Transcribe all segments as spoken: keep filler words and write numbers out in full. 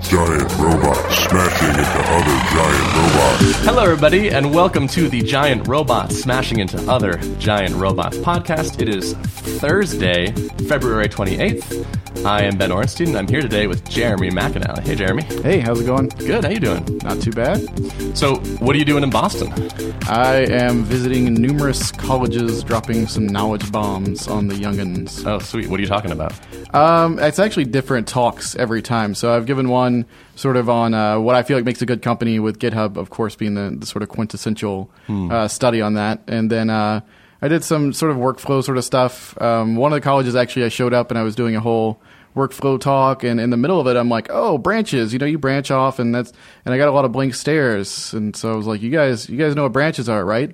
giant robots smashing into other giant robots. Hello, everybody, and welcome to the Giant Robots Smashing into Other Giant Robots podcast. It is Thursday, February twenty-eighth. I am Ben Ornstein, and I'm here today with Jeremy McAnally. Hey, Jeremy. Hey, how's it going? Good. How you doing? Not too bad. So, what are you doing in Boston? I am visiting numerous colleges, dropping some knowledge bombs on the youngins. Oh, sweet. What are you talking about? Um, it's actually different talks every time. So I've given one sort of on uh, what I feel like makes a good company, with GitHub, of course, being the, the sort of quintessential hmm. uh, study on that. And then uh, I did some sort of workflow sort of stuff. Um, one of the colleges, actually, I showed up and I was doing a whole workflow talk, and in the middle of it, I'm like, oh, branches, you know, you branch off, and that's, and I got a lot of blank stares. And so I was like, you guys, you guys know what branches are, right?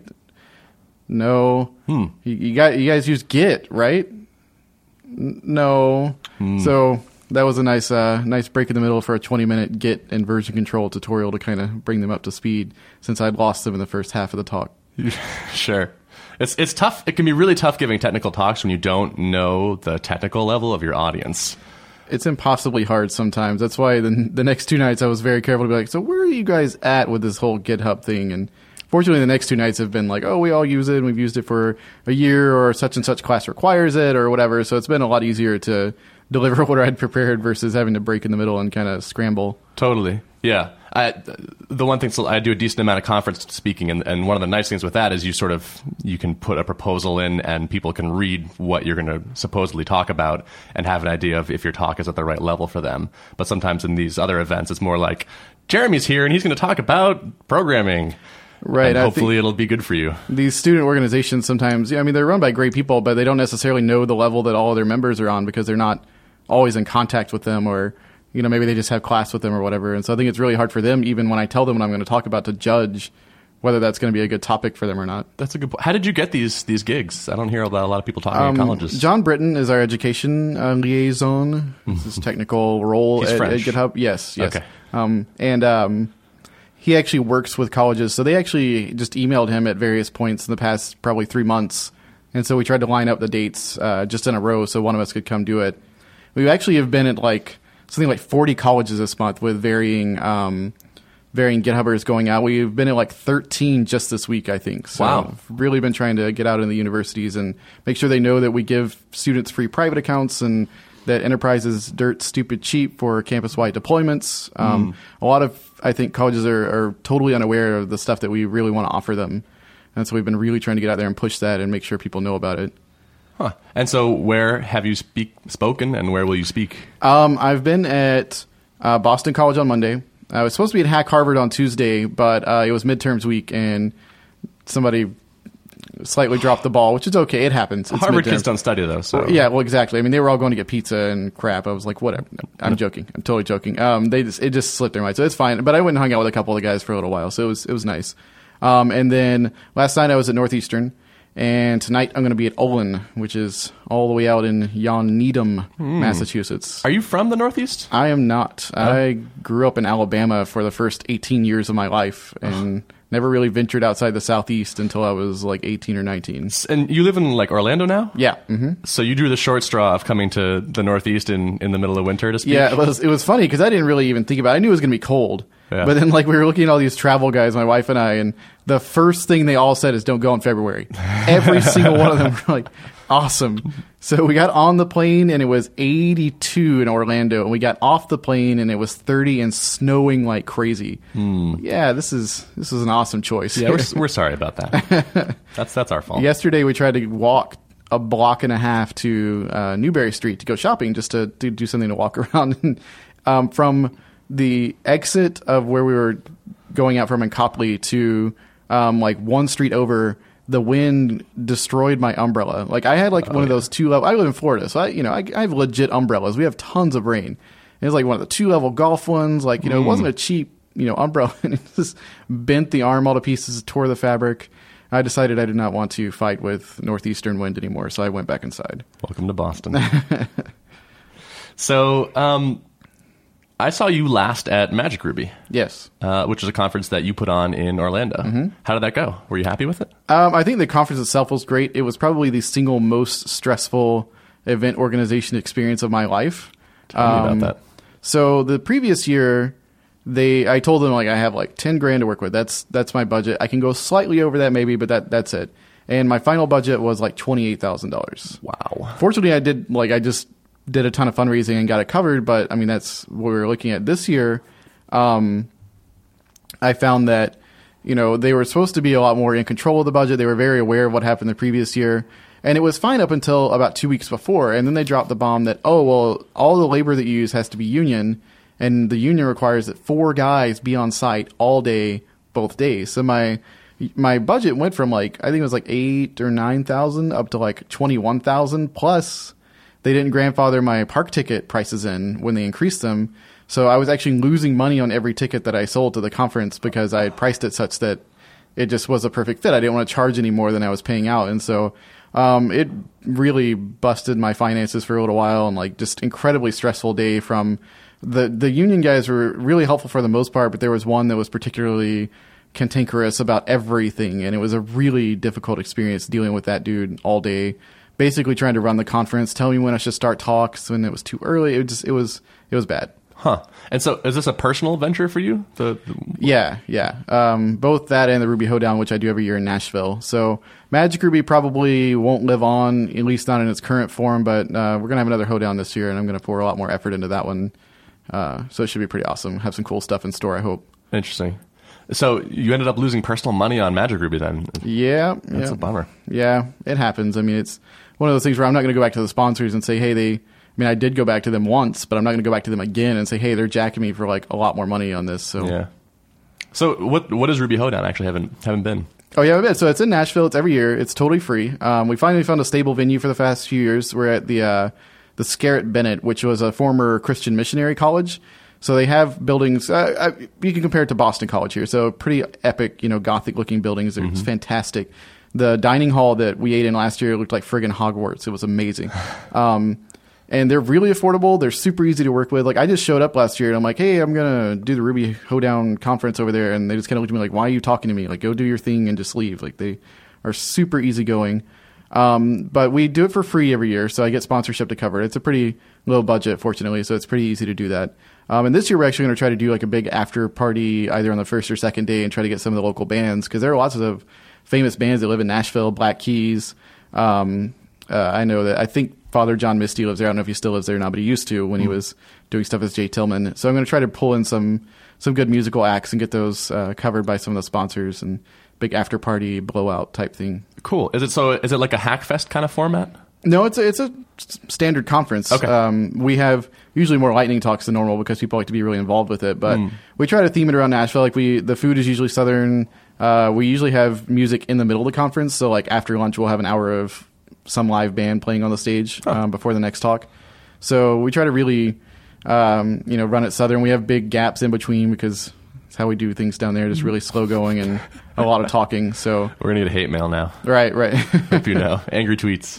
No. Hmm. You, you, got, you guys use Git, right? N- no. Hmm. So that was a nice, uh, nice break in the middle for a twenty minute Git and version control tutorial to kind of bring them up to speed, since I'd lost them in the first half of the talk. Sure. It's it's tough. It can be really tough giving technical talks when you don't know the technical level of your audience. It's impossibly hard sometimes. That's why the, the next two nights I was very careful to be like, so where are you guys at with this whole GitHub thing? And fortunately, the next two nights have been like, oh, we all use it, and we've used it for a year, or such and such class requires it, or whatever. So it's been a lot easier to deliver what I had prepared versus having to break in the middle and kind of scramble. Totally. Yeah. I, the one thing, so I do a decent amount of conference speaking, and, and one of the nice things with that is you sort of, you can put a proposal in and people can read what you're going to supposedly talk about and have an idea of if your talk is at the right level for them. But sometimes in these other events, it's more like, Jeremy's here and he's going to talk about programming. Right. And hopefully it'll be good for you. These student organizations sometimes, yeah, I mean, they're run by great people, but they don't necessarily know the level that all of their members are on, because they're not always in contact with them, or you know, maybe they just have class with them or whatever. And so I think it's really hard for them, even when I tell them what I'm going to talk about, to judge whether that's going to be a good topic for them or not. That's a good point. How did you get these these gigs? I don't hear about a lot of people talking um, in colleges. John Britton is our education uh, liaison. It's his technical role He's at, at French. GitHub. Yes, yes. Okay. Um, and um, he actually works with colleges. So they actually just emailed him at various points in the past probably three months. And so we tried to line up the dates uh, just in a row so one of us could come do it. We actually have been at like something like forty colleges this month, with varying um, varying GitHubbers going out. We've been at like thirteen just this week, I think. So wow. I've really been trying to get out in the universities and make sure they know that we give students free private accounts, and that enterprise is dirt stupid cheap for campus-wide deployments. Um, mm. A lot of, I think, colleges are, are totally unaware of the stuff that we really want to offer them. And so we've been really trying to get out there and push that and make sure people know about it. Huh. And so where have you speak, spoken, and where will you speak? Um, I've been at uh, Boston College on Monday. I was supposed to be at Hack Harvard on Tuesday, but uh, it was midterms week, and somebody slightly dropped the ball, which is okay. It happens. It's Harvard midterms. kids don't study, though. So Well, yeah, well, exactly. I mean, they were all going to get pizza and crap. I was like, whatever. I'm joking. I'm totally joking. Um, they just, it just slipped their mind, so it's fine. But I went and hung out with a couple of the guys for a little while, so it was it was nice. Um, and then last night I was at Northeastern. And tonight I'm going to be at Olin, which is all the way out in Yon Needham, mm. Massachusetts. Are you from the Northeast? I am not. Oh. I grew up in Alabama for the first eighteen years of my life, and never really ventured outside the Southeast until I was like eighteen or nineteen. And you live in like Orlando now? Yeah. Mm-hmm. So you drew the short straw of coming to the Northeast in, in the middle of winter to speak? Yeah, it was, it was funny because I didn't really even think about it. I knew it was going to be cold. Yeah. But then, like, we were looking at all these travel guys, my wife and I, and the first thing they all said is, don't go in February. Every single one of them were like, awesome. So we got on the plane, and it was eighty-two in Orlando, and we got off the plane, and it was thirty and snowing like crazy. Hmm. Yeah, this is this is an awesome choice. Yeah, we're, we're sorry about that. that's that's our fault. Yesterday, we tried to walk a block and a half to uh, Newberry Street to go shopping, just to, to do something to walk around. And, um, from the exit of where we were going out from in Copley to um, like one street over, the wind destroyed my umbrella. Like I had like oh, one yeah. of those two level. I live in Florida, so I you know I, I have legit umbrellas. We have tons of rain. It was like one of the two level golf ones. Like you know, mm. it wasn't a cheap you know umbrella, and it just bent the arm all to pieces, tore the fabric. I decided I did not want to fight with northeastern wind anymore, so I went back inside. Welcome to Boston. So, um, I saw you last at Magic Ruby. Yes. Uh, which is a conference that you put on in Orlando. Mm-hmm. How did that go? Were you happy with it? Um, I think the conference itself was great. It was probably the single most stressful event organization experience of my life. Tell me um, about that. So the previous year, they I told them like I have like ten grand to work with. That's that's my budget. I can go slightly over that maybe, but that that's it. And my final budget was like twenty eight thousand dollars. Wow. Fortunately, I did like I just did a ton of fundraising and got it covered. But I mean, that's what we were looking at this year. Um, I found that you know they were supposed to be a lot more in control of the budget. They were very aware of what happened the previous year. And it was fine up until about two weeks before. And then they dropped the bomb that, oh, well, all the labor that you use has to be union. And the union requires that four guys be on site all day, both days. So my my budget went from like, I think it was like eight or nine thousand up to like twenty-one thousand. Plus, they didn't grandfather my park ticket prices in when they increased them. So I was actually losing money on every ticket that I sold to the conference because I had priced it such that it just was a perfect fit. I didn't want to charge any more than I was paying out. And so Um, it really busted my finances for a little while, and like just incredibly stressful day from the, the union guys were really helpful for the most part, but there was one that was particularly cantankerous about everything. And it was a really difficult experience dealing with that dude all day, basically trying to run the conference, tell me when I should start talks when it was too early. It just, it was, it was bad. Huh. And so is this a personal venture for you? The, the... Yeah, yeah. Um, both that and the Ruby Hoedown, which I do every year in Nashville. So Magic Ruby probably won't live on, at least not in its current form, but uh, we're going to have another Hoedown this year, and I'm going to pour a lot more effort into that one. Uh, so it should be pretty awesome. Have some cool stuff in store, I hope. Interesting. So you ended up losing personal money on Magic Ruby then? Yeah. That's yeah. a bummer. Yeah, it happens. I mean, it's one of those things where I'm not going to go back to the sponsors and say, hey, they... I mean, I did go back to them once, but I'm not going to go back to them again and say, hey, they're jacking me for like a lot more money on this. So yeah. So what what is Ruby Hoedown? Actually, haven't haven't been. Oh yeah, a bit. So it's in Nashville. It's every year. It's totally free. Um, we finally found a stable venue for the past few years. We're at the uh, the Scarrett Bennett, which was a former Christian missionary college. So they have buildings. Uh, you can compare it to Boston College here. So pretty epic, you know, Gothic looking buildings. It's mm-hmm. fantastic. The dining hall that we ate in last year looked like friggin' Hogwarts. It was amazing. Um, And they're really affordable. They're super easy to work with. Like, I just showed up last year, and I'm like, hey, I'm going to do the Ruby Hoedown conference over there. And they just kind of looked at me like, why are you talking to me? Like, go do your thing and just leave. Like, they are super easygoing. Um, but we do it for free every year, so I get sponsorship to cover it. It's a pretty low budget, fortunately, so it's pretty easy to do that. Um, and this year, we're actually going to try to do, like, a big after party either on the first or second day and try to get some of the local bands, because there are lots of famous bands that live in Nashville, Black Keys. Um, uh, I know that I think Father John Misty lives there. I don't know if he still lives there now, but he used to when mm. he was doing stuff with Jay Tillman. So I'm going to try to pull in some some good musical acts and get those uh, covered by some of the sponsors and big after party blowout type thing. Cool. Is it so? Is it like a Hackfest kind of format? No, it's a, it's a standard conference. Okay. Um, we have usually more lightning talks than normal because people like to be really involved with it. But mm. we try to theme it around Nashville. Like we, the food is usually Southern. Uh, we usually have music in the middle of the conference. So like after lunch, we'll have an hour of some live band playing on the stage oh. um, before the next talk. So we try to really, um, you know, run it Southern. We have big gaps in between because it's how we do things down there, just really slow going and a lot of talking. So we're going to get hate mail now. Right, right. Hope you know. Angry tweets.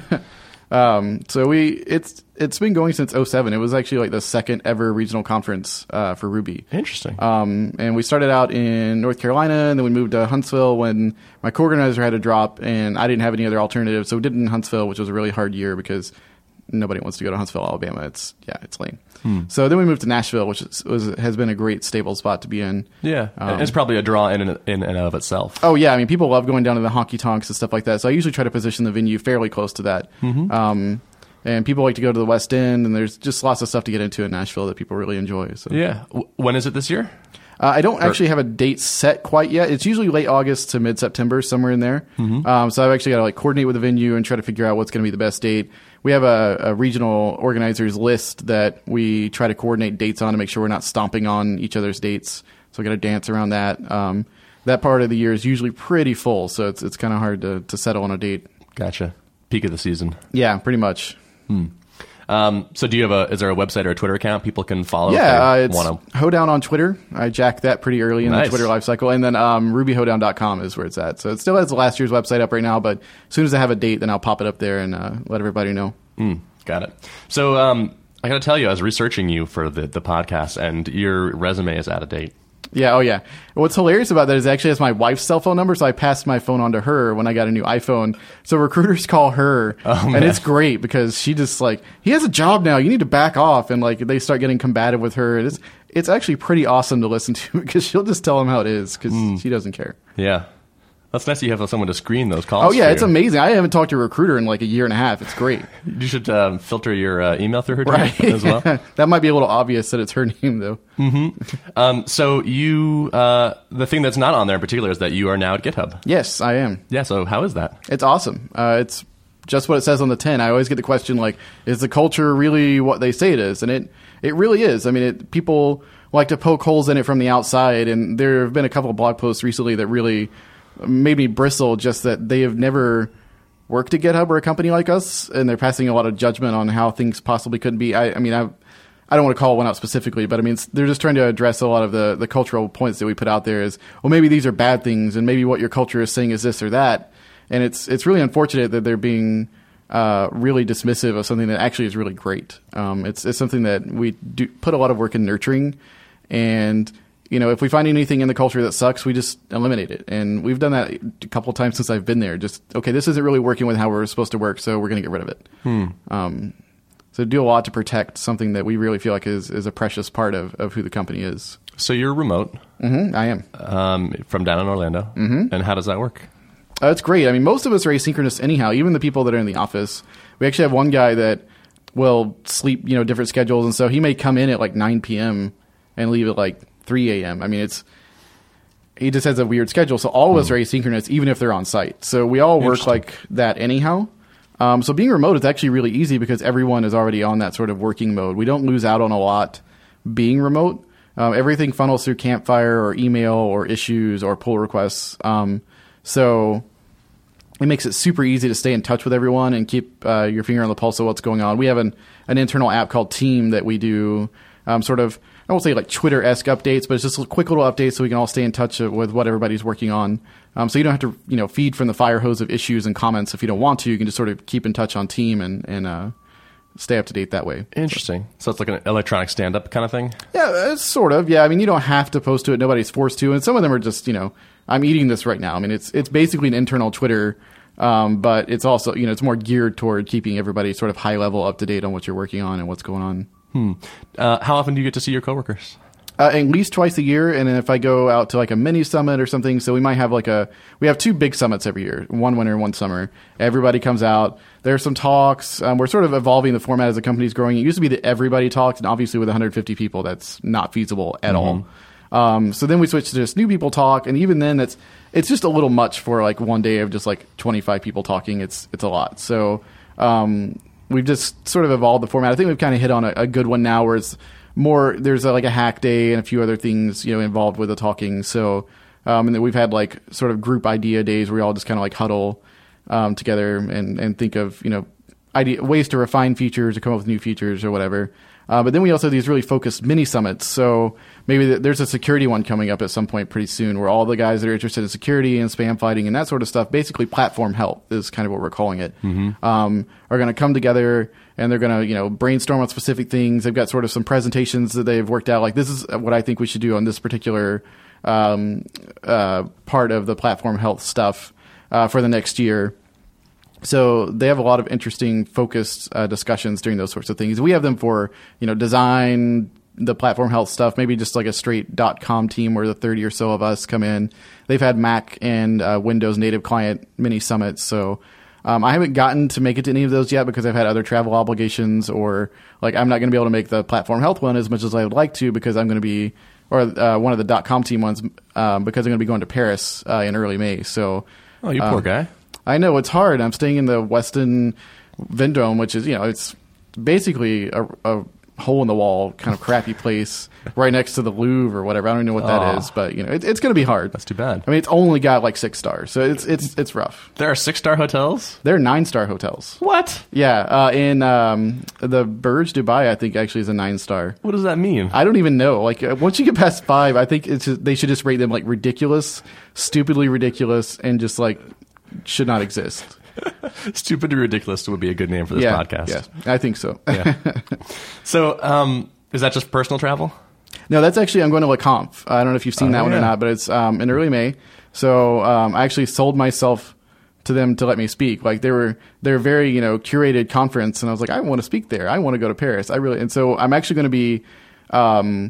um, so we, it's, it's been going since oh seven. It was actually like the second ever regional conference uh, for Ruby. Interesting. Um, and we started out in North Carolina, and then we moved to Huntsville when my co-organizer had to drop, and I didn't have any other alternatives. So we did it in Huntsville, which was a really hard year because nobody wants to go to Huntsville, Alabama. It's yeah, it's lame. Hmm. So then we moved to Nashville, which is, was, has been a great stable spot to be in. Yeah, um, it's probably a draw in and, in and of itself. Oh yeah, I mean people love going down to the honky tonks and stuff like that. So I usually try to position the venue fairly close to that. Mm-hmm. Um, And people like to go to the West End, and there's just lots of stuff to get into in Nashville that people really enjoy. So. Yeah. W- when is it this year? Uh, I don't or- actually have a date set quite yet. It's usually late August to mid-September, somewhere in there. Mm-hmm. Um, so I've actually got to like coordinate with the venue and try to figure out what's going to be the best date. We have a, a regional organizers list that we try to coordinate dates on to make sure we're not stomping on each other's dates. So we got to dance around that. Um, that part of the year is usually pretty full, so it's it's kind of hard to, to settle on a date. Gotcha. Peak of the season. Yeah, pretty much. Hmm. Um, so do you have a, is there a website or a Twitter account people can follow? Yeah, uh, it's wanna... Hoedown on Twitter. I jacked that pretty early in nice. the Twitter life cycle. And then um, ruby hoedown dot com is where it's at. So it still has last year's website up right now, but as soon as I have a date, then I'll pop it up there and uh, let everybody know. Mm, got it. So um, I got to tell you, I was researching you for the, the podcast, and your resume is out of date. Yeah, oh yeah. What's hilarious about that is it actually has my wife's cell phone number, so I passed my phone on to her when I got a new iPhone. So recruiters call her, Oh, man. and it's great because she just like, he has a job now, you need to back off, and like they start getting combative with her. It's it's actually pretty awesome to listen to because she'll just tell them how it is because Hmm. she doesn't care. Yeah. That's nice that you have someone to screen those calls Oh yeah, for it's you. amazing. I haven't talked to a recruiter in like a year and a half. It's great. You should um, filter your uh, email through her Right. as well. That might be a little obvious that it's her name though. Um, so you, uh, the thing that's not on there in particular is that you are now at GitHub. Yes, I am. Yeah. So how is that? It's awesome. Uh, it's just what it says on the tin. I always get the question like, is the culture really what they say it is? And it, it really is. I mean, it, people like to poke holes in it from the outside, and there have been a couple of blog posts recently that really made me bristle, just that they have never worked at GitHub or a company like us, and they're passing a lot of judgment on how things possibly could be. I, I mean, I I don't want to call one out specifically, but I mean, it's, they're just trying to address a lot of the, the cultural points that we put out there as, well, maybe these are bad things, and maybe what your culture is saying is this or that. And it's it's really unfortunate that they're being uh, really dismissive of something that actually is really great. Um, it's it's something that we do put a lot of work in nurturing, and you know, if we find anything in the culture that sucks, we just eliminate it. And we've done that a couple of times since I've been there. Just, okay, this isn't really working with how we're supposed to work, so we're going to get rid of it. Hmm. Um, so do a lot to protect something that we really feel like is, is a precious part of, of who the company is. So you're remote hmm I am. um, from down in Orlando. Mm-hmm. And how does that work? Uh, it's great. I mean, most of us are asynchronous anyhow, even the people that are in the office. We actually have one guy that will sleep, you know, different schedules. And so he may come in at like nine p.m. and leave at like three a.m. I mean, it's he just has a weird schedule. So all of us are asynchronous, even if they're on site. So we all work Interesting. like that anyhow. Um, so being remote is actually really easy because everyone is already on that sort of working mode. We don't lose out on a lot being remote. Um, everything funnels through Campfire or email or issues or pull requests. Um, so it makes it super easy to stay in touch with everyone and keep uh, your finger on the pulse of what's going on. We have an, an internal app called Team that we do um, sort of, I won't say like Twitter-esque updates, but it's just quick little updates so we can all stay in touch with what everybody's working on. Um, so you don't have to, you know, feed from the fire hose of issues and comments if you don't want to. You can just sort of keep in touch on Team and, and uh, stay up to date that way. Interesting. So it's like an electronic stand-up kind of thing? Yeah, it's sort of. Yeah, I mean, you don't have to post to it. Nobody's forced to. And some of them are just, you know, I'm eating this right now. I mean, it's it's basically an internal Twitter, um, but it's also, you know, it's more geared toward keeping everybody sort of high level up to date on what you're working on and what's going on. Hmm. Uh, how often do you get to see your coworkers? Uh, at least twice a year, and then if I go out to like a mini summit or something, so we might have like a we have two big summits every year, one winter and one summer. Everybody comes out. There are some talks. Um, we're sort of evolving the format as the company's growing. It used to be that everybody talked, and obviously with one hundred fifty people, that's not feasible at all. Um, so then we switched to just new people talk, and even then, it's it's just a little much for like one day of just like twenty-five people talking. It's it's a lot. So um, we've just sort of evolved the format. I think we've kind of hit on a, a good one now, where it's more there's a, like a hack day and a few other things, you know, involved with the talking. So um, and then we've had like sort of group idea days where we all just kind of like huddle um, together and and think of, you know, idea ways to refine features or come up with new features or whatever. Uh, but then we also have these really focused mini summits. So maybe th- there's a security one coming up at some point pretty soon, where all the guys that are interested in security and spam fighting and that sort of stuff, basically platform health is kind of what we're calling it, mm-hmm. um, are going to come together and they're going to, you know, brainstorm on specific things. They've got sort of some presentations that they've worked out. Like, this is what I think we should do on this particular um, uh, part of the platform health stuff uh, for the next year. So they have a lot of interesting, focused uh, discussions during those sorts of things. We have them for, you know, design, the platform health stuff, maybe just like a straight .com team where the thirty or so of us come in. They've had Mac and uh, Windows native client mini summits. So um, I haven't gotten to make it to any of those yet because I've had other travel obligations, or like I'm not going to be able to make the platform health one as much as I would like to because I'm going to be, or uh, one of the .com team ones um, because I'm going to be going to Paris uh, in early May. So Oh, you poor um, guy. I know, it's hard. I'm staying in the Westin Vendome, which is, you know, it's basically a, a hole-in-the-wall kind of crappy place right next to the Louvre or whatever. I don't even know what that Aw. is, but, you know, it, it's going to be hard. That's too bad. I mean, it's only got like six stars, so it's it's it's rough. There are six-star hotels? They're nine-star hotels. What? Yeah, uh, in um, the Burj Dubai, I think actually is a nine-star. What does that mean? I don't even know. Like, uh, once you get past five, I think it's just, they should just rate them like ridiculous, stupidly ridiculous, and just like should not exist. Stupid and Ridiculous would be a good name for this yeah, podcast. Yeah, I think so. Yeah. So, um, is that just personal travel? No, that's actually, I'm going to LeConf. I don't know if you've seen Oh, that one yeah. or not, but it's um, in early May. So um, I actually sold myself to them to let me speak. Like they were, they're very, you know, curated conference. And I was like, I want to speak there. I want to go to Paris. I really, and so I'm actually going to be, um,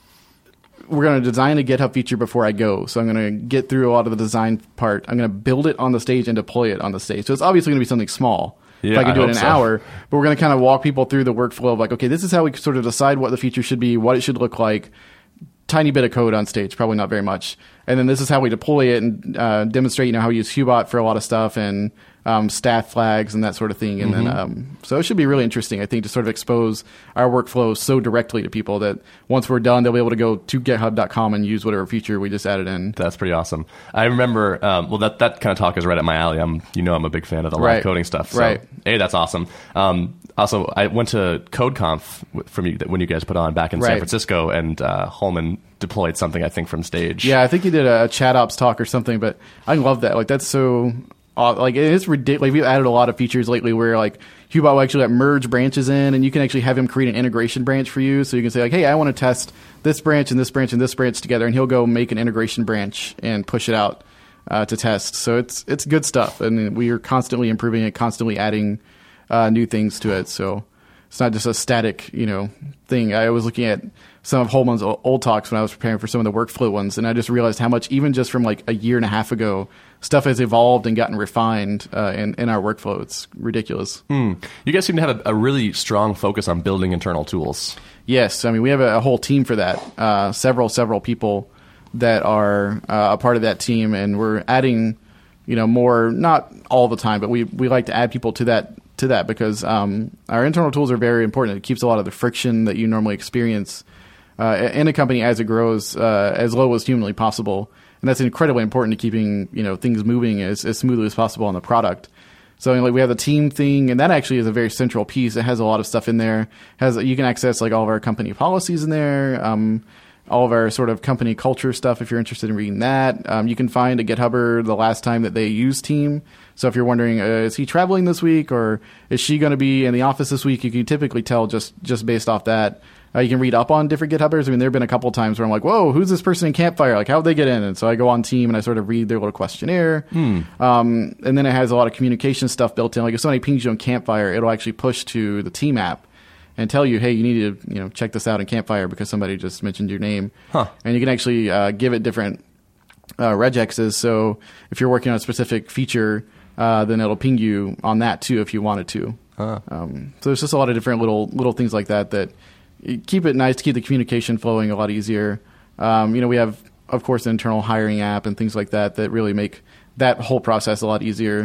we're going to design a GitHub feature before I go. So I'm going to get through a lot of the design part. I'm going to build it on the stage and deploy it on the stage. So it's obviously going to be something small. Yeah, if I could I do it in hope an so. hour, but we're going to kind of walk people through the workflow of like, okay, this is how we sort of decide what the feature should be, what it should look like. Tiny bit of code on stage, probably not very much. And then this is how we deploy it and uh, demonstrate, you know, how we use Hubot for a lot of stuff and um, staff flags and that sort of thing. And Mm-hmm. then, um, so it should be really interesting, I think, to sort of expose our workflow so directly to people that once we're done, they'll be able to go to github dot com and use whatever feature we just added in. That's pretty awesome. I remember, um, well, that, that kind of talk is right up my alley. I'm, you know, I'm a big fan of the live Right. coding stuff. So, Right. A, that's awesome. Um, also, I went to CodeConf w- from you, when you guys put on back in San Right. Francisco, and uh, Holman deployed something, I think, from stage. Yeah, I think he did a chat ops talk or something, but I love that. Like, that's so, uh, like, it is ridiculous. Like, we've added a lot of features lately where, like, Hubot will actually let merge branches in, and you can actually have him create an integration branch for you. So you can say, like, hey, I want to test this branch and this branch and this branch together, and he'll go make an integration branch and push it out uh, to test. So it's it's good stuff, and we are constantly improving it, constantly adding uh, new things to it. So it's not just a static, you know, thing. I was looking at some of Holman's o- old talks when I was preparing for some of the workflow ones, and I just realized how much, even just from like a year and a half ago, stuff has evolved and gotten refined uh, in, in our workflow. It's ridiculous. Hmm. You guys seem to have a, a really strong focus on building internal tools. Yes, I mean, we have a, a whole team for that. Uh, several, several people that are uh, a part of that team, and we're adding, you know, more, not all the time, but we, we like to add people to that to that because um, our internal tools are very important. It keeps a lot of the friction that you normally experience uh, in a company as it grows uh, as low as humanly possible. And that's incredibly important to keeping, you know, things moving as, as smoothly as possible on the product. So like we have the team thing, and that actually is a very central piece. It has a lot of stuff in there. Has you can access like all of our company policies in there, um, all of our sort of company culture stuff if you're interested in reading that. Um, you can find a GitHubber the last time that they used Team. So if you're wondering, uh, is he traveling this week or is she going to be in the office this week, you can typically tell just, just based off that. Uh, you can read up on different GitHubbers. I mean, there have been a couple of times where I'm like, whoa, who's this person in Campfire? Like, how'd they get in? And so I go on Team and I sort of read their little questionnaire. Hmm. Um, and then it has a lot of communication stuff built in. Like if somebody pings you on Campfire, it'll actually push to the Team app and tell you, hey, you need to, you know, check this out in Campfire because somebody just mentioned your name. Huh. And you can actually uh, give it different uh, regexes. So if you're working on a specific feature, uh, then it'll ping you on that too if you wanted to. Huh. Um, so there's just a lot of different little little things like that that keep it nice to keep the communication flowing a lot easier. Um, you know, we have, of course, an internal hiring app and things like that that really make that whole process a lot easier.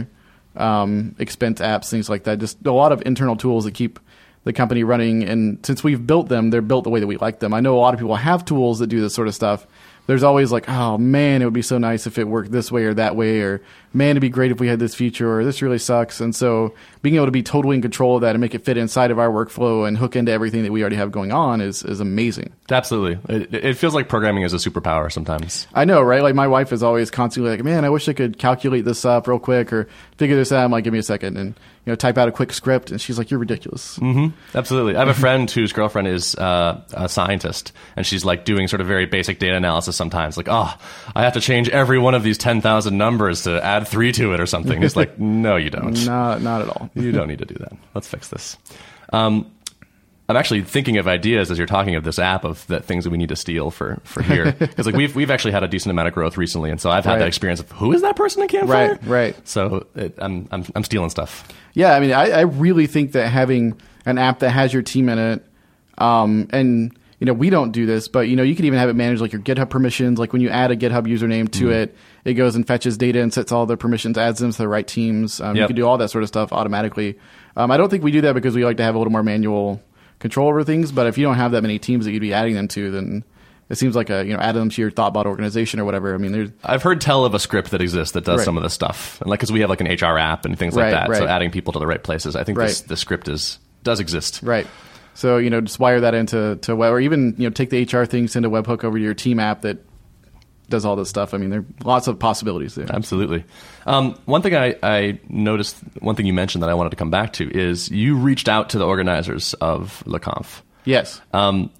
Um, expense apps, things like that. Just a lot of internal tools that keep the company running. And since we've built them, they're built the way that we like them. I know a lot of people have tools that do this sort of stuff. There's always like, oh man, it would be so nice if it worked this way or that way, or man, it'd be great if we had this feature, or this really sucks. And so being able to be totally in control of that and make it fit inside of our workflow and hook into everything that we already have going on is, is amazing. Absolutely. It, it feels like programming is a superpower sometimes. I know, right? Like my wife is always constantly like, man, I wish I could calculate this up real quick or figure this out. I'm like, give me a second and, you know, type out a quick script. And she's like, you're ridiculous. Mm-hmm. Absolutely. I have a friend whose girlfriend is uh, a scientist, and she's like doing sort of very basic data analysis sometimes. Like, oh, I have to change every one of these ten thousand numbers to add three to it or something. It's like, no, you don't. Not, not at all. You don't need to do that. Let's fix this. Um, I'm actually thinking of ideas as you're talking of this app of the things that we need to steal for, for here. Because like we've we've actually had a decent amount of growth recently, and so I've had Right. that experience of who is that person in Campfire? Right, right. So it, I'm I'm I'm stealing stuff. Yeah, I mean, I, I really think that having an app that has your team in it, um, and you know, we don't do this, but you know, you can even have it manage like your GitHub permissions. Like when you add a GitHub username to Mm. it, it goes and fetches data and sets all the permissions, adds them to the right teams. Um, You Yep. can do all that sort of stuff automatically. Um, I don't think we do that because we like to have a little more manual control over things. But if you don't have that many teams that you'd be adding them to, then it seems like a you know add them to your Thoughtbot organization or whatever. I mean, there's I've heard tell of a script that exists that does Right. some of this stuff, and like because we have like an H R app and things Right, like that. So right. adding people to the right places, I think this Right. the script is does exist. right. So, you know, just wire that into to web, or even, you know, take the H R things into Webhook over to your team app that does all this stuff. I mean, there are lots of possibilities there. Absolutely. Um, one thing I, I noticed, one thing you mentioned that I wanted to come back to is you reached out to the organizers of LeConf. Yes. Um,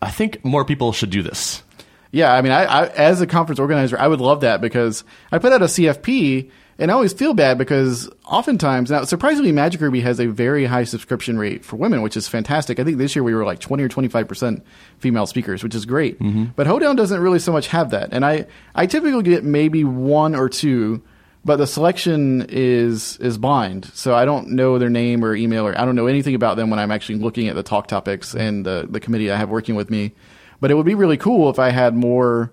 I think more people should do this. Yeah, I mean, I, I as a conference organizer, I would love that because I put out a C F P, and I always feel bad because oftentimes, now surprisingly, Magic Ruby has a very high subscription rate for women, which is fantastic. I think this year we were like twenty or twenty-five percent female speakers, which is great. Mm-hmm. But Hoedown doesn't really so much have that. And I, I typically get maybe one or two, but the selection is is blind. So I don't know their name or email, or I don't know anything about them when I'm actually looking at the talk topics and the, the committee I have working with me. But it would be really cool if I had more,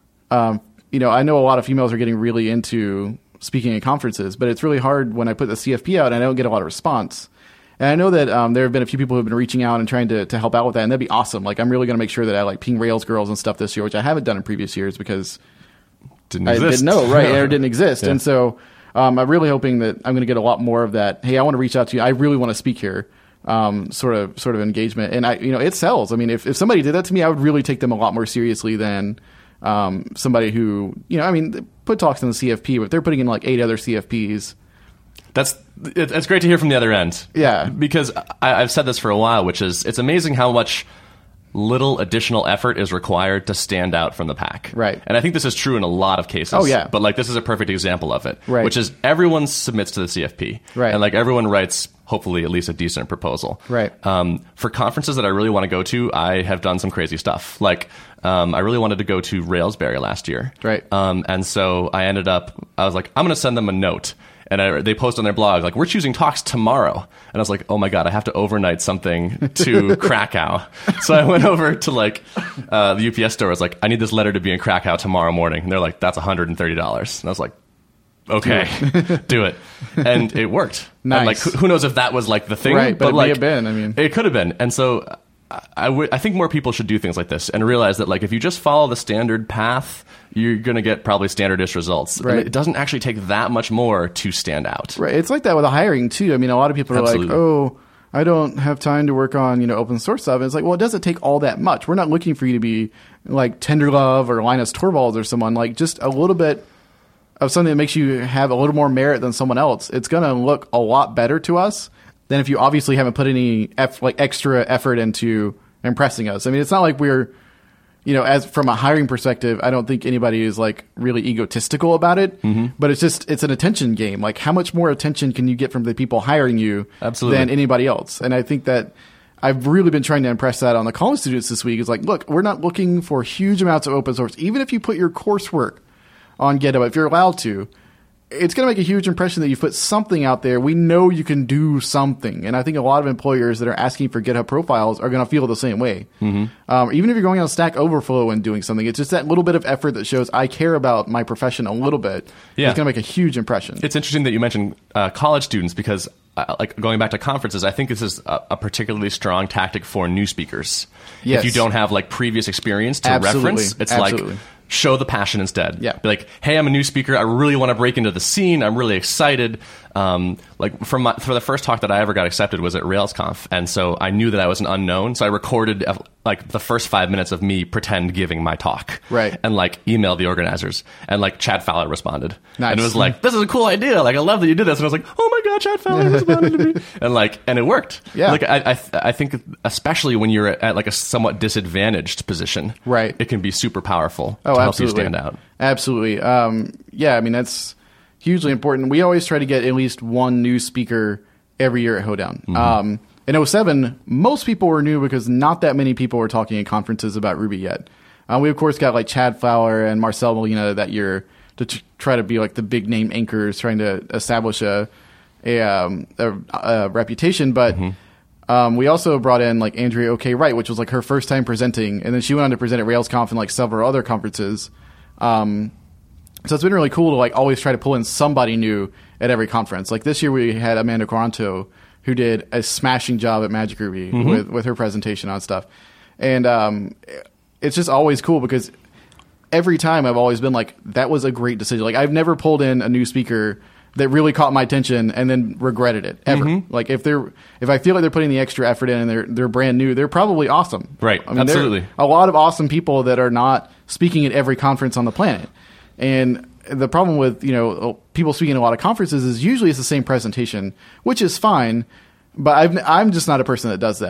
um, you know, I know a lot of females are getting really into speaking at conferences, but it's really hard when I put the C F P out and I don't get a lot of response. And I know that um, there have been a few people who have been reaching out and trying to, to help out with that, and that'd be awesome. Like, I'm really going to make sure that I like ping Rails girls and stuff this year, which I haven't done in previous years because didn't I exist. didn't know, right? Or didn't exist. Yeah. And so um, I'm really hoping that I'm going to get a lot more of that. Hey, I want to reach out to you. I really want to speak here. Um, sort of, sort of engagement. And I, you know, it sells. I mean, if, if somebody did that to me, I would really take them a lot more seriously than, um, somebody who, you know, I mean, put talks in the C F P, but if they're putting in like eight other C F Ps. That's, it, it's great to hear from the other end. Yeah. Because I, I've said this for a while, which is, it's amazing how much little additional effort is required to stand out from the pack. Right. And I think this is true in a lot of cases. Oh, yeah. But like, this is a perfect example of it. Right. Which is everyone submits to the C F P. Right. And like everyone writes, hopefully at least a decent proposal. Right. Um, for conferences that I really want to go to, I have done some crazy stuff. Like, um, I really wanted to go to Railsbury last year. Right. Um, and so I ended up, I was like, I'm going to send them a note. And I, they post on their blog, like, we're choosing talks tomorrow. And I was like, oh my God, I have to overnight something to Krakow. So I went over to like uh, the U P S store. I was like, I need this letter to be in Krakow tomorrow morning. And they're like, that's one hundred thirty dollars. And I was like, okay, do it. And it worked. Nice. And like, who, who knows if that was like the thing? Right, but, but it like, may have been, I mean. It could have been. And so I, I, would, I think more people should do things like this and realize that like, if you just follow the standard path, you're going to get probably standardish results. Right. And it doesn't actually take that much more to stand out. Right. It's like that with the hiring too. I mean, a lot of people are Absolutely. like, oh, I don't have time to work on, you know, open source stuff. And it's like, well, it doesn't take all that much. We're not looking for you to be like Tenderlove or Linus Torvalds or someone. Like, just a little bit of something that makes you have a little more merit than someone else. It's going to look a lot better to us than if you obviously haven't put any eff- like extra effort into impressing us. I mean, it's not like we're, you know, as from a hiring perspective, I don't think anybody is like really egotistical about it, mm-hmm. but it's just, it's an attention game. Like, how much more attention can you get from the people hiring you Absolutely. than anybody else? And I think that I've really been trying to impress that on the college students this week. Is like, look, we're not looking for huge amounts of open source. Even if you put your coursework on GitHub, if you're allowed to, it's going to make a huge impression that you put something out there. We know you can do something. And I think a lot of employers that are asking for GitHub profiles are going to feel the same way. Mm-hmm. Um, even if you're going on Stack Overflow and doing something, it's just that little bit of effort that shows I care about my profession a little bit. Yeah. It's going to make a huge impression. It's interesting that you mentioned uh, college students because, uh, like, going back to conferences, I think this is a, a particularly strong tactic for new speakers. Yes. If you don't have, like, previous experience to Absolutely. reference, it's Absolutely. like, show the passion instead. Yeah. Be like, hey, I'm a new speaker. I really want to break into the scene. I'm really excited. Um, like, for, my, for the first talk that I ever got accepted was at RailsConf. And so I knew that I was an unknown. So I recorded, uh, like, the first five minutes of me pretend giving my talk. Right. And, like, emailed the organizers. And, like, Chad Fowler responded. Nice. And it was like, this is a cool idea. Like, I love that you did this. And I was like, oh my God, Chad Fowler responded to me. And, like, and it worked. Yeah. Like, I, I, I think especially when you're at, like, a somewhat disadvantaged position. Right. It can be super powerful Oh, to absolutely. help you stand out. Absolutely. Um, yeah, I mean, that's hugely important. We always try to get at least one new speaker every year at Hoedown. Mm-hmm. Um, in oh seven, most people were new because not that many people were talking at conferences about Ruby yet. Uh, we, of course, got like Chad Fowler and Marcel Molina that year to t- try to be like the big name anchors, trying to establish a a, um, a, a reputation. But mm-hmm. um, we also brought in like Andrea OK Wright, which was like her first time presenting. And then she went on to present at RailsConf and like several other conferences. Um, so it's been really cool to like always try to pull in somebody new at every conference. Like this year we had Amanda Quaranto, who did a smashing job at Magic Ruby mm-hmm. with, with her presentation on stuff. And um, it's just always cool because every time I've always been like, that was a great decision. Like I've never pulled in a new speaker that really caught my attention and then regretted it ever. Mm-hmm. Like if they're, if I feel like they're putting the extra effort in and they're, they're brand new, they're probably awesome. Right. I mean, Absolutely. there are a lot of awesome people that are not speaking at every conference on the planet. And the problem with, you know, people speaking at a lot of conferences is usually it's the same presentation, which is fine. But I've, I'm just not a person that does that. Like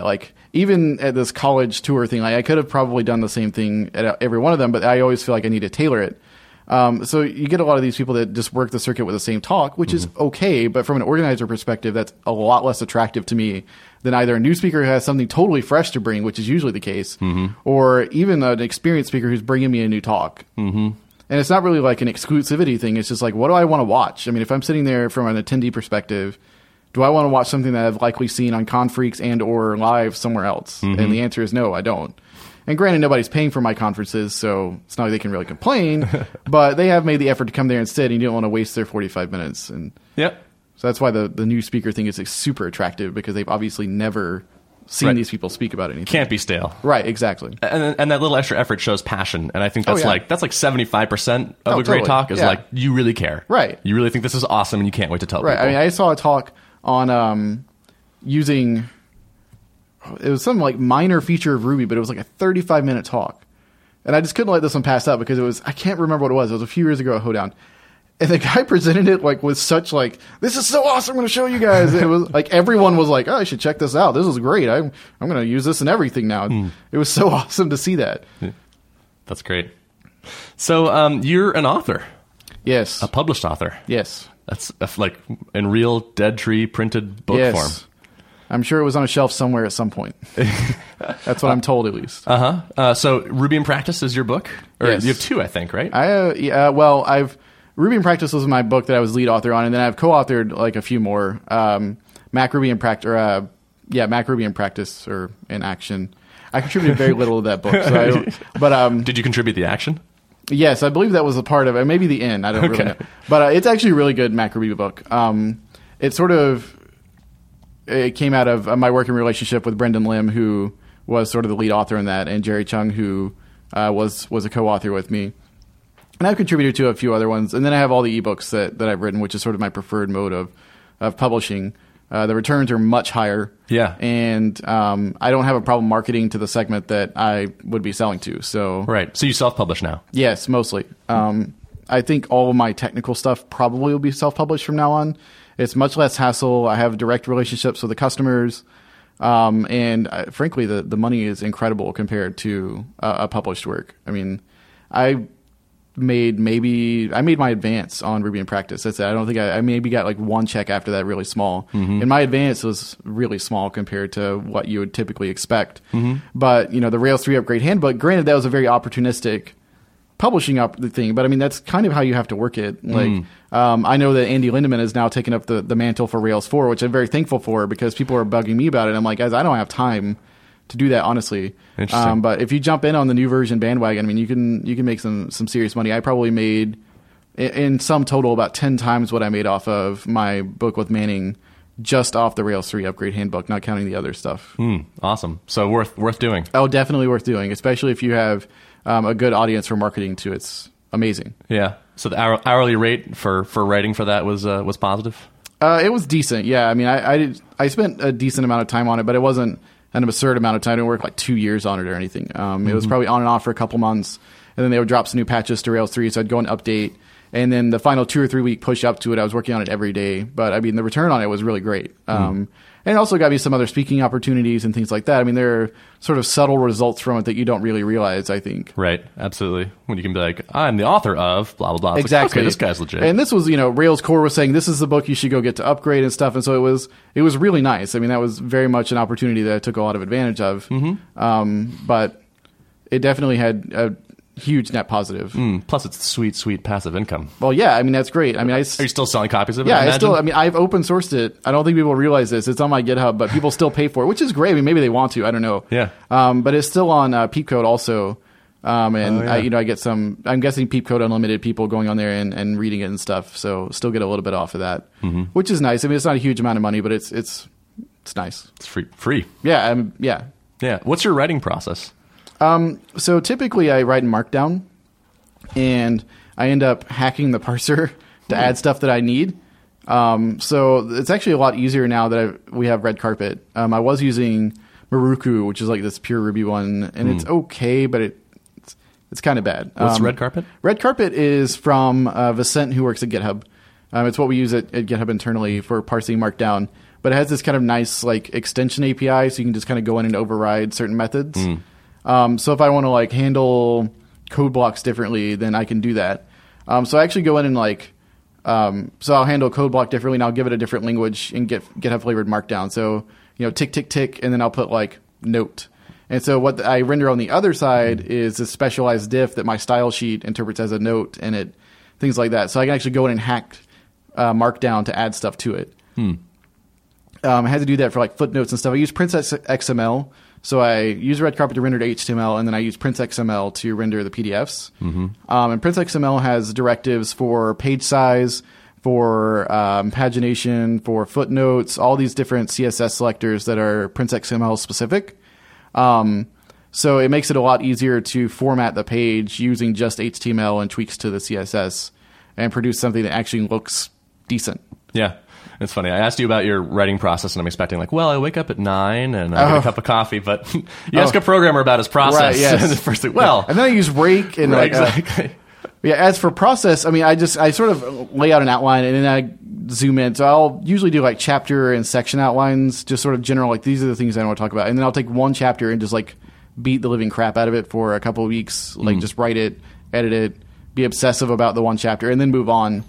even at this college tour thing, like I could have probably done the same thing at every one of them, but I always feel like I need to tailor it. Um, so you get a lot of these people that just work the circuit with the same talk, which mm-hmm. is okay, but from an organizer perspective, that's a lot less attractive to me than either a new speaker who has something totally fresh to bring, which is usually the case, mm-hmm. or even an experienced speaker who's bringing me a new talk. Mm-hmm. And it's not really like an exclusivity thing. It's just like, what do I want to watch? I mean, if I'm sitting there from an attendee perspective, do I want to watch something that I've likely seen on Confreaks and or live somewhere else? Mm-hmm. And the answer is no, I don't. And granted, nobody's paying for my conferences, so it's not like they can really complain. But they have made the effort to come there instead, and you don't want to waste their forty-five minutes. And yep. So that's why the, the new speaker thing is like, super attractive, because they've obviously never seen right. these people speak about anything. Can't be stale. Right, exactly. And and that little extra effort shows passion. And I think that's oh, yeah. like that's like seventy-five percent of oh, a great totally. talk is yeah. like, you really care. Right. You really think this is awesome, and you can't wait to tell right. people. I mean, I saw a talk on um, using... It was some like minor feature of Ruby, but it was like a thirty-five minute talk. And I just couldn't let this one pass up because it was, I can't remember what it was. It was a few years ago at Hoedown. And the guy presented it like with such like, this is so awesome, I'm going to show you guys. And it was like, everyone was like, oh, I should check this out. This is great. I'm, I'm going to use this in everything now. Mm. It was so awesome to see that. That's great. So um, you're an author. Yes. A published author. Yes. That's like in real dead tree printed book yes. form. I'm sure it was on a shelf somewhere at some point. That's what I'm told, at least. Uh-huh. Uh, so Ruby in Practice is your book? Or yes. You have two, I think, right? I uh, yeah, well, I've Ruby in Practice was my book that I was lead author on, and then I've co-authored like a few more. Um, Mac Ruby in Practice, or uh, yeah, Mac Ruby in Practice or in Action. I contributed very little to that book, so I don't, but um, did you contribute the action? Yes, I believe that was a part of it. Maybe the end. I don't okay. really know, but uh, it's actually a really good Mac Ruby book. Um, it sort of it came out of my working relationship with Brendan Lim, who was sort of the lead author in that, and Jerry Chung, who uh, was was a co-author with me. And I've contributed to a few other ones, and then I have all the ebooks that, that I've written, which is sort of my preferred mode of of publishing. Uh, the returns are much higher, yeah, and um, I don't have a problem marketing to the segment that I would be selling to. So right, so you self-publish now? Yes, mostly. Um, I think all of my technical stuff probably will be self-published from now on. It's much less hassle. I have direct relationships with the customers. Um, and uh, frankly, the, the money is incredible compared to uh, a published work. I mean, I made maybe, I made my advance on Ruby in Practice. That's it. I don't think I, I maybe got like one check after that, really small. Mm-hmm. And my advance was really small compared to what you would typically expect. Mm-hmm. But, you know, the Rails three Upgrade Handbook, granted, that was a very opportunistic publishing up the thing, but I mean, that's kind of how you have to work it. Like, mm. um, I know that Andy Lindemann has now taken up the, the mantle for Rails four, which I'm very thankful for because people are bugging me about it. I'm like, guys, I don't have time to do that, honestly. Interesting. Um, but if you jump in on the new version bandwagon, I mean, you can, you can make some, some serious money. I probably made in, in some total about ten times what I made off of my book with Manning, just off the Rails three Upgrade Handbook, not counting the other stuff. Mm, awesome. So worth, worth doing. Oh, definitely worth doing, especially if you have Um, a good audience for marketing to. It's amazing. Yeah. So the hour, hourly rate for, for writing for that was uh, was positive? Uh, it was decent. Yeah. I mean, I I, did, I spent a decent amount of time on it, but it wasn't an absurd amount of time. I didn't work like two years on it or anything. Um, mm-hmm. It was probably on and off for a couple months, and then they would drop some new patches to Rails three, so I'd go and update. And then the final two or three week push up to it, I was working on it every day. But I mean, the return on it was really great. Mm-hmm. Um, and it also got me some other speaking opportunities and things like that. I mean, there are sort of subtle results from it that you don't really realize, I think. Right, absolutely. When you can be like, I'm the author of blah, blah, blah. It's exactly. Like, okay, this guy's legit. And this was, you know, Rails Core was saying, this is the book you should go get to upgrade and stuff. And so it was it was really nice. I mean, that was very much an opportunity that I took a lot of advantage of. Mm-hmm. Um, but it definitely had a huge net positive. Mm, plus, it's sweet, sweet passive income. Well, yeah, I mean, that's great. I mean, I, Are you still selling copies of it? Yeah, I, I still, I mean, I've open sourced it. I don't think people realize this. It's on my GitHub, but people still pay for it, which is great. I mean, maybe they want to. I don't know. Yeah. Um, but it's still on uh, Peepcode also. Um, and oh, yeah. I, you know, I get some, I'm guessing Peepcode Unlimited people going on there and, and reading it and stuff. So still get a little bit off of that, mm-hmm. which is nice. I mean, it's not a huge amount of money, but it's, it's, it's nice. It's free. Free. Yeah. Um, yeah. Yeah. What's your writing process? Um, so typically I write in Markdown. And I end up hacking the parser to mm. add stuff that I need. Um, so it's actually a lot easier now that I've, we have Red Carpet. Um, I was using Maruku, which is like this pure Ruby one, and mm. it's okay, but it, it's, it's kind of bad. What's um, Red Carpet? Red Carpet is from uh, Vicent, who works at GitHub. Um, it's what we use at, at GitHub internally for parsing Markdown. but it has this kind of nice like extension A P I, so you can just kind of go in and override certain methods. Mm. Um, so if I want to like handle code blocks differently, then I can do that. Um, so I actually go in and like, um, so I'll handle code block differently, and I'll give it a different language in Git, GitHub flavored Markdown. So, you know, tick, tick, tick, and then I'll put like note. And so what I render on the other side is a specialized diff that my style sheet interprets as a note, and it things like that. So I can actually go in and hack uh, Markdown to add stuff to it. Hmm. Um, I had to do that for like footnotes and stuff. I use Prince.xml. So I use Red Carpet to render to H T M L, and then I use Prince.xml to render the P D Fs. Mm-hmm. Um, and Prince.xml has directives for page size, for um, pagination, for footnotes, all these different C S S selectors that are Prince.xml specific. Um, so it makes it a lot easier to format the page using just H T M L and tweaks to the C S S and produce something that actually looks decent. Yeah. It's funny. I asked you about your writing process, and I'm expecting like, well, I wake up at nine and I oh. get a cup of coffee. But you oh. ask a programmer about his process. Right, yes. And the first thing, well, and then I use Rake and right, like, exactly. Uh, yeah. As for process, I mean, I just I sort of lay out an outline and then I zoom in. So I'll usually do like chapter and section outlines, just sort of general. Like these are the things I want to talk about, and then I'll take one chapter and just like beat the living crap out of it for a couple of weeks. Like mm. just write it, edit it, be obsessive about the one chapter, and then move on.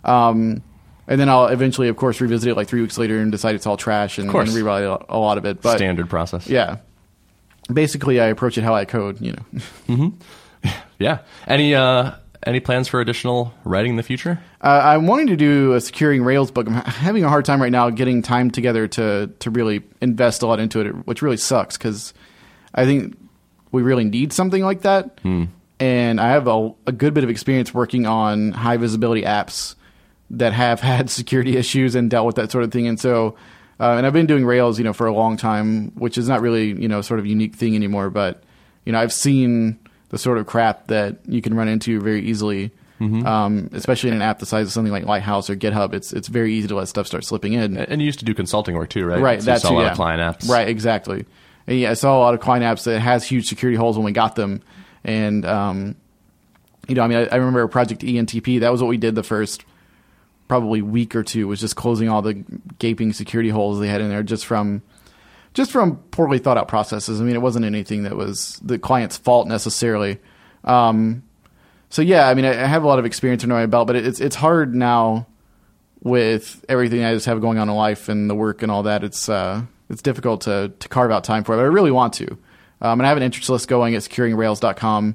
Um, And then I'll eventually, of course, revisit it like three weeks later and decide it's all trash and, and rewrite a lot of it. But standard process. Yeah. Basically, I approach it how I code, you know. Mm-hmm. Yeah. Any uh, any plans for additional writing in the future? Uh, I'm wanting to do a securing Rails book. I'm having a hard time right now getting time together to, to really invest a lot into it, which really sucks because I think we really need something like that. Hmm. And I have a, a good bit of experience working on high visibility apps that have had security issues and dealt with that sort of thing. And so, uh, and I've been doing Rails, you know, for a long time, which is not really, you know, sort of unique thing anymore. But, you know, I've seen the sort of crap that you can run into very easily, mm-hmm. um, especially in an app the size of something like Lighthouse or GitHub. It's it's very easy to let stuff start slipping in. And you used to do consulting work too, right? Right. So That's you saw a lot yeah. of client apps. Right. Exactly. And yeah, I saw a lot of client apps that has huge security holes when we got them. And, um, you know, I mean, I, I remember Project E N T P. That was what we did the first probably week or two, was just closing all the gaping security holes they had in there just from just from poorly thought out processes. I mean, it wasn't anything that was the client's fault necessarily. Um, so yeah, I mean, I, I have a lot of experience under my belt, but it, it's it's hard now with everything I just have going on in life and the work and all that. It's uh, it's difficult to to carve out time for it, but I really want to. Um, and I have an interest list going at securing rails dot com.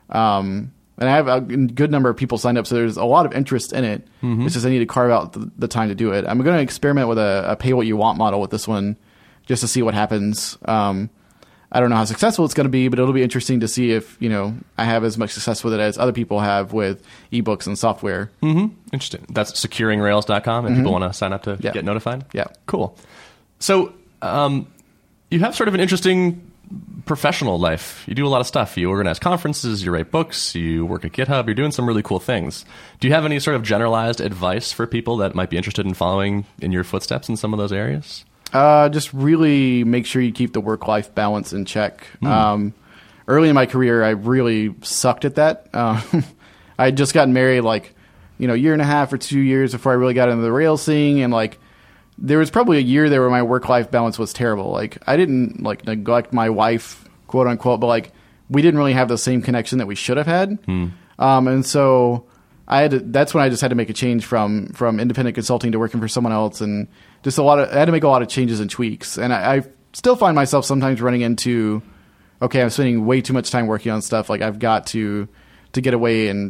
Um, And I have a good number of people signed up, so there's a lot of interest in it. Mm-hmm. It's just I need to carve out the, the time to do it. I'm going to experiment with a, a pay-what-you-want model with this one just to see what happens. Um, I don't know how successful it's going to be, but it'll be interesting to see if, you know, I have as much success with it as other people have with ebooks and software. Mm-hmm. Interesting. That's securing rails dot com if mm-hmm. people want to sign up to yeah. get notified? Yeah. Cool. So um, you have sort of an interesting professional life. You do a lot of stuff. You organize conferences, you write books, you work at GitHub, you're doing some really cool things. Do you have any sort of generalized advice for people that might be interested in following in your footsteps in some of those areas? Uh, just really make sure you keep the work-life balance in check. Mm. Um, early in my career, I really sucked at that. Uh, I had just gotten married like, you know, a year and a half or two years before I really got into the Rails thing, and like, there was probably a year there where my work-life balance was terrible. Like, I didn't, like, neglect my wife, quote-unquote, but, like, we didn't really have the same connection that we should have had. Hmm. Um, and so I had to, that's when I just had to make a change from from independent consulting to working for someone else, and just a lot of, I had to make a lot of changes and tweaks. And I, I still find myself sometimes running into, okay, I'm spending way too much time working on stuff. Like, I've got to to get away and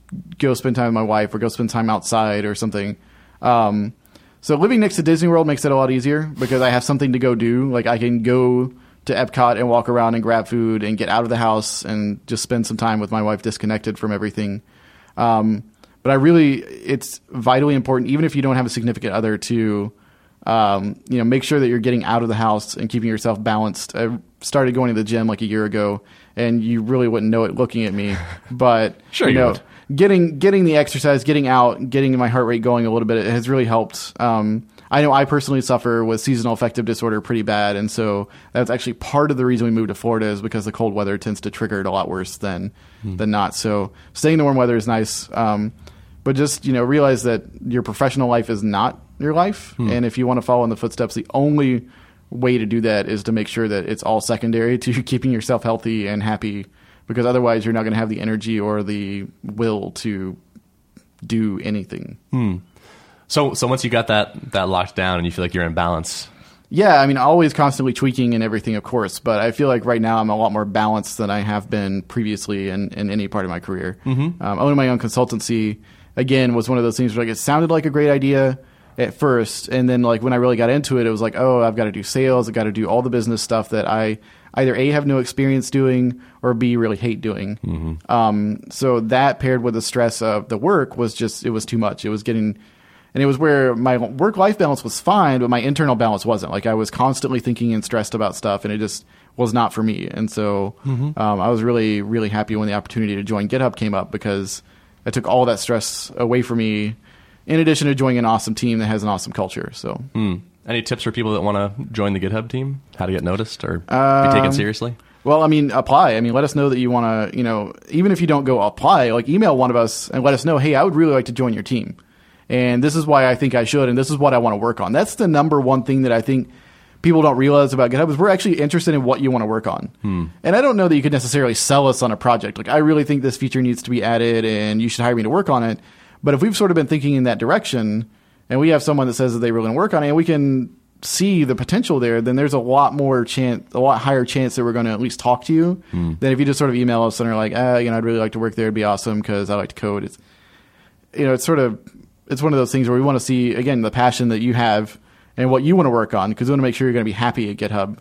go spend time with my wife or go spend time outside or something. Um So living next to Disney World makes it a lot easier because I have something to go do. Like, I can go to Epcot and walk around and grab food and get out of the house and just spend some time with my wife disconnected from everything. Um, but I really, it's vitally important, even if you don't have a significant other, to um, you know, make sure that you're getting out of the house and keeping yourself balanced. I started going to the gym like a year ago, and you really wouldn't know it looking at me. But sure you you know, would. Getting getting the exercise, getting out, getting my heart rate going a little bit, it has really helped. Um, I know I personally suffer with seasonal affective disorder pretty bad, and so that's actually part of the reason we moved to Florida is because the cold weather tends to trigger it a lot worse than hmm. than not. So staying in the warm weather is nice, um, but just you know realize that your professional life is not your life. Hmm. And if you want to follow in the footsteps, the only way to do that is to make sure that it's all secondary to keeping yourself healthy and happy, because otherwise you're not going to have the energy or the will to do anything. Hmm. So, so once you got that, that locked down and you feel like you're in balance. Yeah, I mean, always constantly tweaking and everything, of course, but I feel like right now I'm a lot more balanced than I have been previously in, in any part of my career. Mm-hmm. Um, owning my own consultancy, again, was one of those things where like, it sounded like a great idea at first, and then like when I really got into it, it was like, oh, I've got to do sales, I've got to do all the business stuff that I either A, have no experience doing, or B, really hate doing. Mm-hmm. Um, so that paired with the stress of the work was just, it was too much. It was getting... And it was where my work-life balance was fine, but my internal balance wasn't. Like I was constantly thinking and stressed about stuff, and it just was not for me. And so mm-hmm. um, I was really, really happy when the opportunity to join GitHub came up, because it took all that stress away from me, in addition to joining an awesome team that has an awesome culture. So, mm. Any tips for people that want to join the GitHub team? How to get noticed or um, be taken seriously? Well, I mean, apply. I mean, let us know that you want to, you know, even if you don't go apply, like email one of us and let us know, hey, I would really like to join your team. And this is why I think I should, and this is what I want to work on. That's the number one thing that I think people don't realize about GitHub is we're actually interested in what you want to work on. Hmm. And I don't know that you could necessarily sell us on a project. Like, I really think this feature needs to be added, and you should hire me to work on it. But if we've sort of been thinking in that direction, and we have someone that says that they really want to work on it, and we can see the potential there, then there's a lot more chance, a lot higher chance that we're going to at least talk to you hmm. than if you just sort of email us and are like, ah, you know, I'd really like to work there. It'd be awesome because I like to code. It's, you know, it's sort of... It's one of those things where we want to see, again, the passion that you have and what you want to work on, because we want to make sure you're going to be happy at GitHub.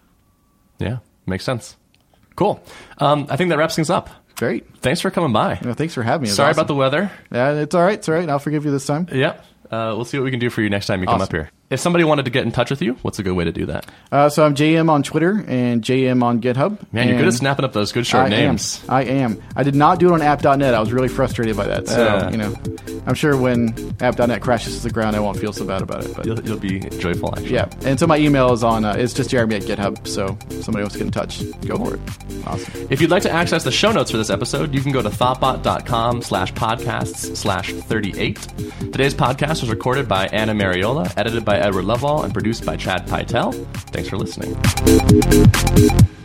Yeah, makes sense. Cool. Um, I think that wraps things up. Great. Thanks for coming by. Yeah, thanks for having me. Sorry awesome. about the weather. Yeah, it's all right. It's all right. I'll forgive you this time. Yep. Uh, we'll see what we can do for you next time you awesome. come up here. If somebody wanted to get in touch with you, what's a good way to do that? Uh, so I'm J M on Twitter and J M on GitHub. Man, you're good at snapping up those good short I names. Am. I am. I did not do it on app dot net. I was really frustrated by that. So, uh, you know, I'm sure when app dot net crashes to the ground, I won't feel so bad about it. But you'll, you'll be joyful, actually. Yeah. And so my email is on, uh, it's just Jeremy at GitHub. So if somebody wants to get in touch, go for it. Awesome. If you'd like to access the show notes for this episode, you can go to thoughtbot.com slash podcasts slash 38. Today's podcast was recorded by Anna Mariola, edited by Edward Lovell, and produced by Chad Pytel. Thanks for listening.